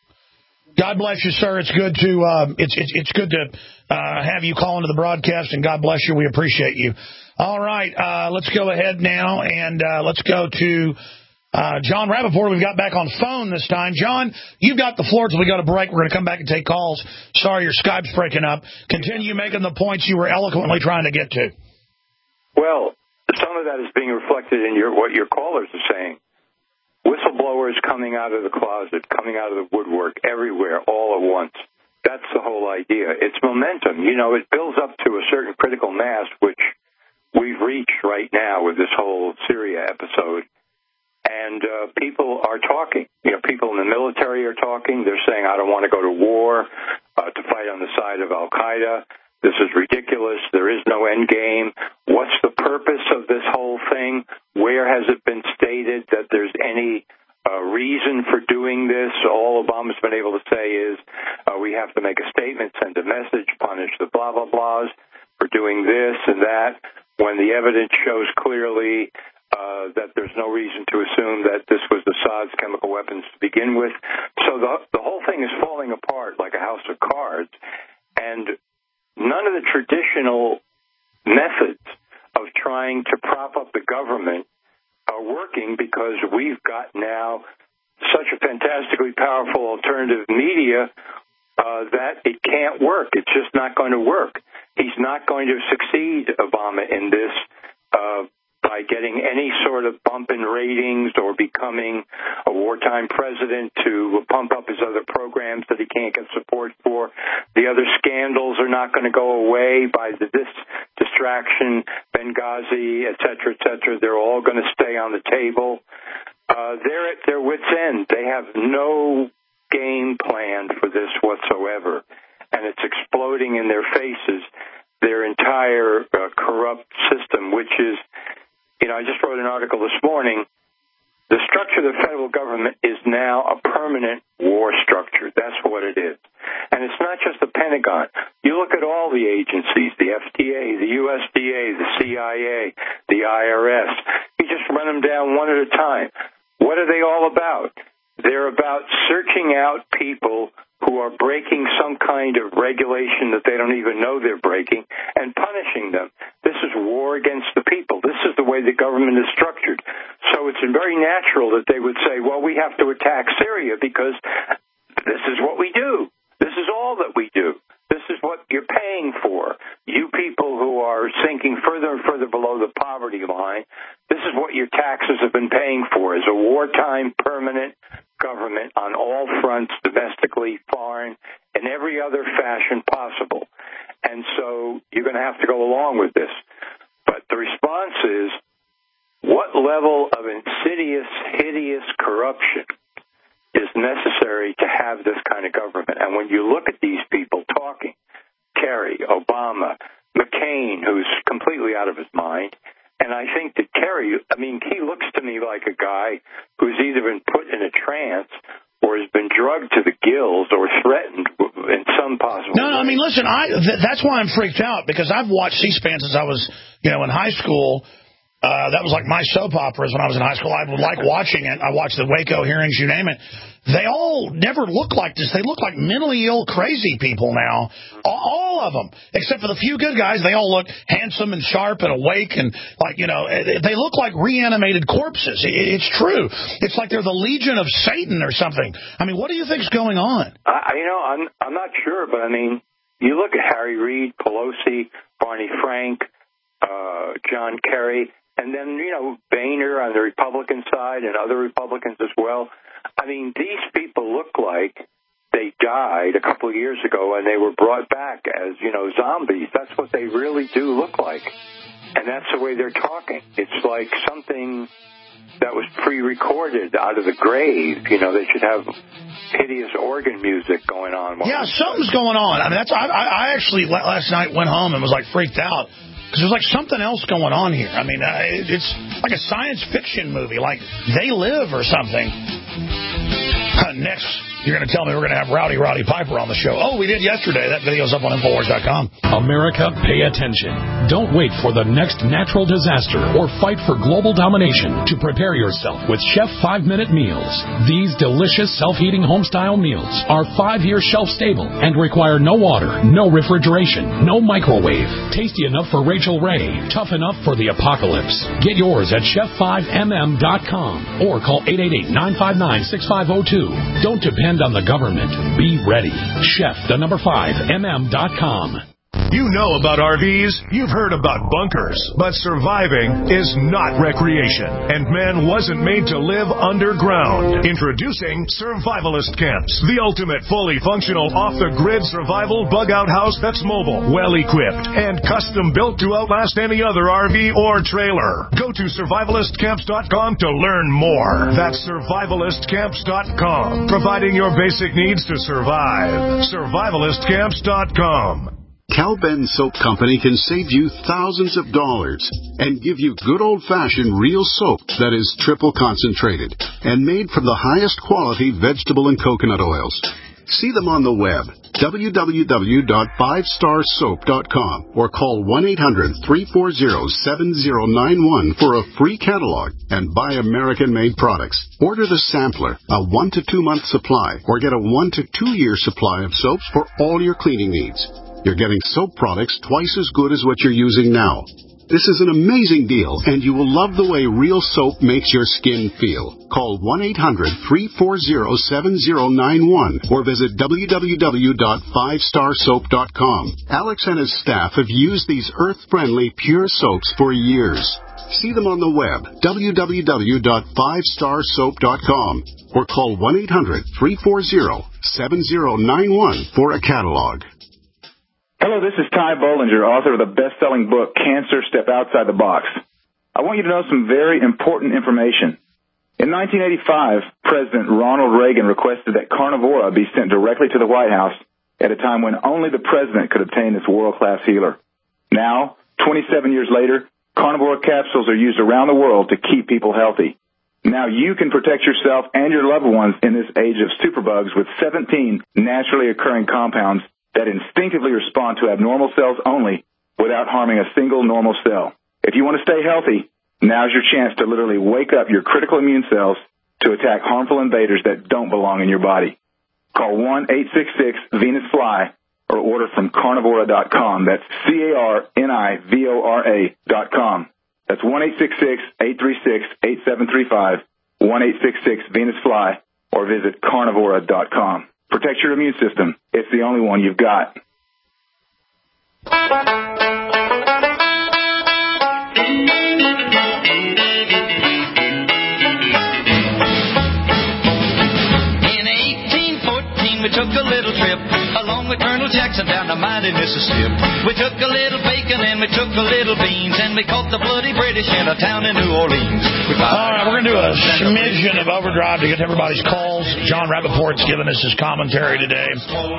God bless you, sir. It's good to uh, it's, it's it's good to uh, have you call into the broadcast, and God bless you. We appreciate you. All right, uh, let's go ahead now, and uh, let's go to uh, John Rappaport. We've got back on phone this time. John, you've got the floor till we go to break. We're going to come back and take calls. Sorry, your Skype's breaking up. Continue making the points you were eloquently trying to get to. Well, some of that is being reflected in your what your callers are saying. Whistleblowers coming out of the closet, coming out of the woodwork, everywhere, all at once. That's the whole idea. It's momentum. You know, it builds up to a certain critical mass, which we've reached right now with this whole Syria episode. And uh, people are talking. You know, people in the military are talking. They're saying, I don't want to go to war uh, to fight on the side of al-Qaeda. This is ridiculous. There is no end game. What's the purpose of this whole thing? Where has it been stated that there's any uh, reason for doing this? All Obama's been able to say is uh, we have to make a statement, send a message, punish the blah, blah, blahs for doing this and that, when the evidence shows clearly uh, that there's no reason to assume that this was Assad's chemical weapons to begin with. So the, the whole thing is falling apart like a house of cards. And none of the traditional methods of trying to prop up the government are working, because we've got now such a fantastically powerful alternative media uh, that it can't work. It's just not going to work. He's not going to succeed, Obama, in this uh, by getting any sort of bump in ratings or becoming a wartime president to pump up his other programs that he can't get support for. The other scandals are not going to go away by the, this distraction, Benghazi, et cetera, et cetera. They're all going to stay on the table. Uh, they're at their wits' end. They have no game plan for this whatsoever, and it's exploding in their faces, their entire uh, corrupt system, which is, you know, I just wrote an article this morning. The structure of the federal government is now a permanent war structure. That's what it is. And it's not just the Pentagon. You look at all the agencies, the F D A, the U S D A, the C I A, the I R S. You just run them down one at a time. What are they all about? They're about searching out people who are breaking some kind of regulation that they don't even know they're breaking and punishing them. This is war against the people. This is the way the government is structured. So it's very natural that they would say, well, we have to attack Syria because this is what we do. This is all that we do. This is what you're paying for. You people who are sinking further and further below the poverty line, this this is what your taxes have been paying for, is a wartime permanent government on all fronts, domestically, foreign, in every other fashion possible. And so you're going to have to go along with this. But the response is, what level of insidious, hideous corruption is necessary to have this kind of government? And when you look at these people talking, Kerry, Obama, McCain, who's completely out of his mind, and I think that Kerry, I mean, he looks to me like a guy who's either been put in a trance or has been drugged to the gills or threatened in some possible No, no, I mean, listen, I th- that's why I'm freaked out, because I've watched C-SPAN since I was, you know, in high school. Uh, that was like my soap operas when I was in high school. I would like watching it. I watched the Waco hearings, you name it. They all never look like this. They look like mentally ill, crazy people now. All of them, except for the few good guys. They all look handsome and sharp and awake, and like, you know, they look like reanimated corpses. It's true. It's like they're the Legion of Satan or something. I mean, what do you think's going on? I, you know, I'm I'm not sure, but I mean, you look at Harry Reid, Pelosi, Barney Frank, uh, John Kerry. And then, you know, Boehner on the Republican side and other Republicans as well. I mean, these people look like they died a couple of years ago and they were brought back as, you know, zombies. That's what they really do look like. And that's the way they're talking. It's like something that was pre-recorded out of the grave. You know, they should have hideous organ music going on. Yeah, something's going on. I mean, that's I, I actually last night went home and was like freaked out. Because there's like something else going on here. I mean, uh, it's like a science fiction movie, like They Live or something. Uh, next, you're going to tell me we're going to have Rowdy Roddy Piper on the show. Oh, we did yesterday. That video's up on Infowars dot com. America, pay attention. Don't wait for the next natural disaster or fight for global domination to prepare yourself with Chef five-Minute Meals. These delicious self-heating home-style meals are five-year shelf-stable and require no water, no refrigeration, no microwave. Tasty enough for Rachel Ray, tough enough for the apocalypse. Get yours at chef five m m dot com or call eight eight eight, nine five nine, six five zero two. Don't depend on the government. Be ready. Chef, the number five, m m dot com. You know about R Vs, you've heard about bunkers, but surviving is not recreation, and man wasn't made to live underground. Introducing Survivalist Camps, the ultimate fully functional off-the-grid survival bug-out house that's mobile, well-equipped, and custom-built to outlast any other R V or trailer. Go to survivalist camps dot com to learn more. That's survivalist camps dot com, providing your basic needs to survive. survivalist camps dot com. Cal-Ben Soap Company can save you thousands of dollars and give you good old-fashioned real soap that is triple concentrated and made from the highest quality vegetable and coconut oils. See them on the web, w w w dot five star soap dot com, or call one eight hundred, three four zero, seven zero nine one for a free catalog and buy American-made products. Order the sampler, a one to two month supply, or get a one to two year supply of soaps for all your cleaning needs. You're getting soap products twice as good as what you're using now. This is an amazing deal, and you will love the way real soap makes your skin feel. Call one eight hundred, three four zero, seven zero nine one or visit w w w dot five star soap dot com. Alex and his staff have used these earth-friendly, pure soaps for years. See them on the web, w w w dot five star soap dot com, or call one eight hundred, three four zero, seven zero nine one for a catalog. Hello, this is Ty Bollinger, author of the best-selling book, Cancer, Step Outside the Box. I want you to know some very important information. In nineteen eighty-five, President Ronald Reagan requested that Carnivora be sent directly to the White House at a time when only the president could obtain this world-class healer. Now, twenty-seven years later, Carnivora capsules are used around the world to keep people healthy. Now you can protect yourself and your loved ones in this age of superbugs with seventeen naturally occurring compounds that instinctively respond to abnormal cells only without harming a single normal cell. If you want to stay healthy, now's your chance to literally wake up your critical immune cells to attack harmful invaders that don't belong in your body. Call one eight six six Venus Fly or order from carnivora dot com. That's C A R N I V O R A dot com. That's one eight six six, eight three six, eight seven three five, one eight six six Venus Fly, or visit carnivora dot com. Protect your immune system. It's the only one you've got. we took a little trip along with Colonel Jackson down the mighty Mississippi. We took a little bacon and we took a little beans, and we caught the bloody British in a town in New Orleans. All right, we're going to do a smidgen of overdrive to get to everybody's calls. John Rappaport's given us his commentary today.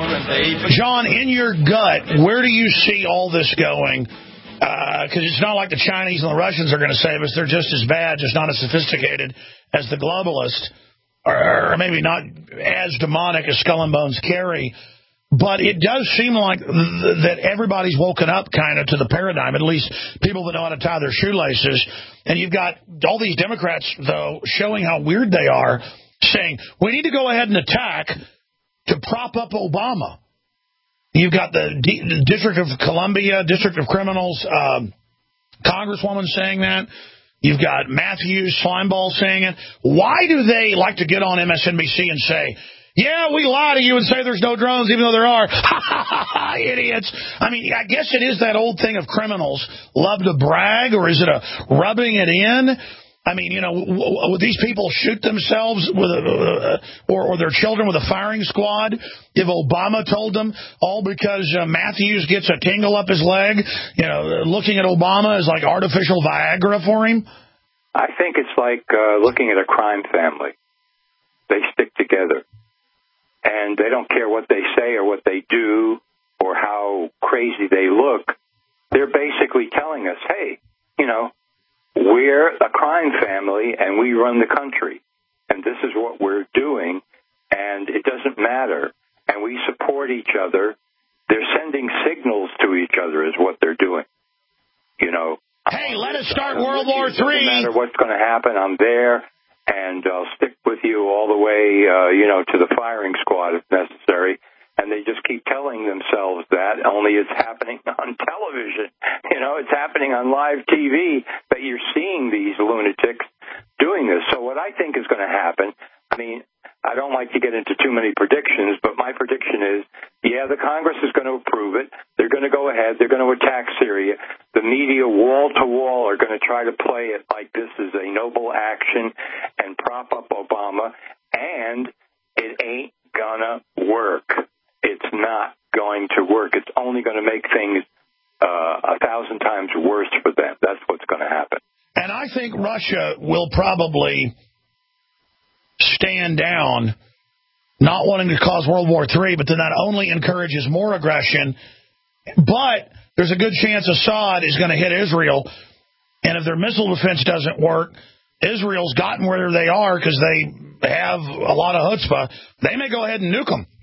John, in your gut, where do you see all this going? Because uh, it's not like the Chinese and the Russians are going to save us. They're just as bad, just not as sophisticated as the globalists, or, or maybe not as demonic as Skull and Bones carry. But it does seem like th- that everybody's woken up kind of to the paradigm, at least people that know how to tie their shoelaces. And you've got all these Democrats, though, showing how weird they are, saying, we need to go ahead and attack to prop up Obama. You've got the, D- the District of Columbia, District of Criminals, um, Congresswoman saying that. You've got Matthews, Slimeball saying it. Why do they like to get on M S N B C and say, yeah, we lie to you and say there's no drones, even though there are? Ha, ha, ha, ha, idiots. I mean, I guess it is that old thing of criminals love to brag, or is it a rubbing it in? I mean, you know, would these people shoot themselves with a, uh, or, or their children with a firing squad if Obama told them, all because uh, Matthews gets a tingle up his leg? You know, looking at Obama as like artificial Viagra for him? I think it's like uh, looking at a crime family. They stick together, and they don't care what they say or what they do or how crazy they look. They're basically telling us, hey, you know, we're a crime family, and we run the country, and this is what we're doing, and it doesn't matter, and we support each other. They're sending signals to each other is what they're doing. You know, hey, let us start World War Three. It doesn't matter what's going to happen. I'm there, and I'll stick with you all the way, uh, you know, to the firing squad if necessary. And they just keep telling themselves that, only it's happening on television. You know, it's happening on live T V that you're seeing these lunatics doing this. So what I think is going to happen, I mean, I don't like to get into too many predictions, but my prediction is, yeah, the Congress is going to approve it. They're going to go ahead. They're going to attack Syria. The media wall to wall are going to try to play it like this is a noble action and prop up Obama, and it ain't gonna work. It's not going to work. It's only going to make things uh, a thousand times worse for them. That's what's going to happen. And I think Russia will probably stand down, not wanting to cause World War Three, but then that only encourages more aggression. But there's a good chance Assad is going to hit Israel, and if their missile defense doesn't work, Israel's gotten where they are because they have a lot of chutzpah. They may go ahead and nuke them.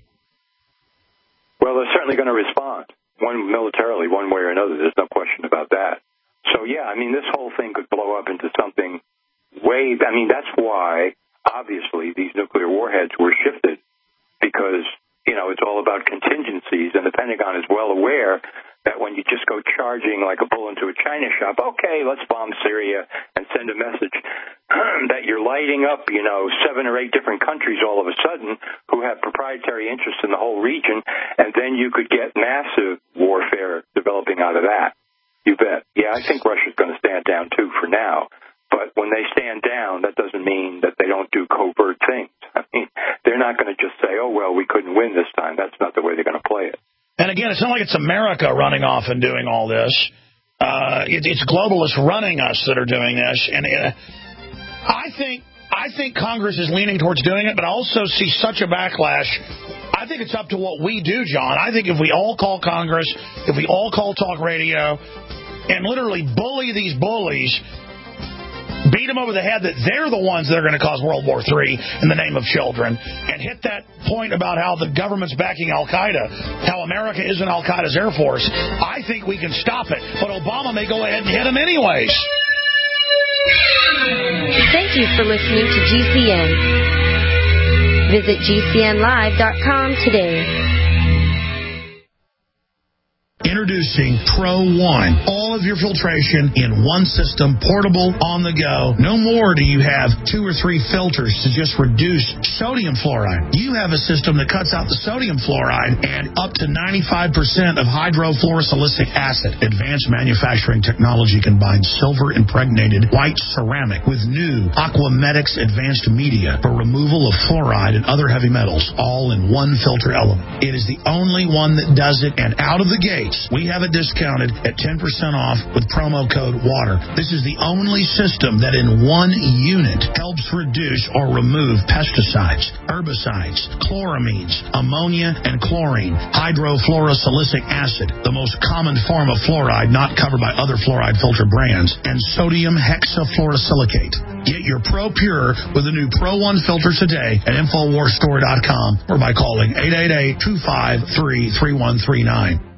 Well, they're certainly going to respond, one militarily, one way or another. There's no question about that. So, yeah, I mean, this whole thing could blow up into something way... I mean, that's why, obviously, these nuclear warheads were shifted, because, you know, it's all about contingencies, and the Pentagon is well aware that when you just go charging like a bull into a china shop, okay, let's bomb Syria and send a message that you're lighting up, you know, seven or eight different countries all of a sudden who have proprietary interests in the whole region, and then you could get massive warfare developing out of that. You bet. Yeah, I think Russia's going to stand down, too, for now. But when they stand down, that doesn't mean that they don't do covert things. I mean, they're not going to just say, oh, well, we couldn't win this time. That's not the way they're going to play it. And again, it's not like it's America running off and doing all this. Uh, it, it's globalists running us that are doing this. And it, I think I think Congress is leaning towards doing it, but I also see such a backlash. I think it's up to what we do, John. I think if we all call Congress, if we all call talk radio, and literally bully these bullies, beat them over the head that they're the ones that are going to cause World War Three in the name of children, and hit that point about how the government's backing Al-Qaeda, how America isn't Al-Qaeda's Air Force, I think we can stop it. But Obama may go ahead and hit them anyways. Thank you for listening to G C N. Visit G C N live dot com today. Introducing Pro One. All of your filtration in one system, portable, on the go. No more do you have two or three filters to just reduce sodium fluoride. You have a system that cuts out the sodium fluoride and up to ninety-five percent of hydrofluorosilicic acid. Advanced manufacturing technology combines silver-impregnated white ceramic with new Aquamedics advanced media for removal of fluoride and other heavy metals, all in one filter element. It is the only one that does it, and out of the gates, we have it discounted at ten percent off with promo code WATER. This is the only system that in one unit helps reduce or remove pesticides, herbicides, chloramines, ammonia, and chlorine, hydrofluorosilicic acid, the most common form of fluoride not covered by other fluoride filter brands, and sodium hexafluorosilicate. Get your Pro Pure with the new Pro One filter today at infowars store dot com or by calling eight eight eight, two five three, three one three nine.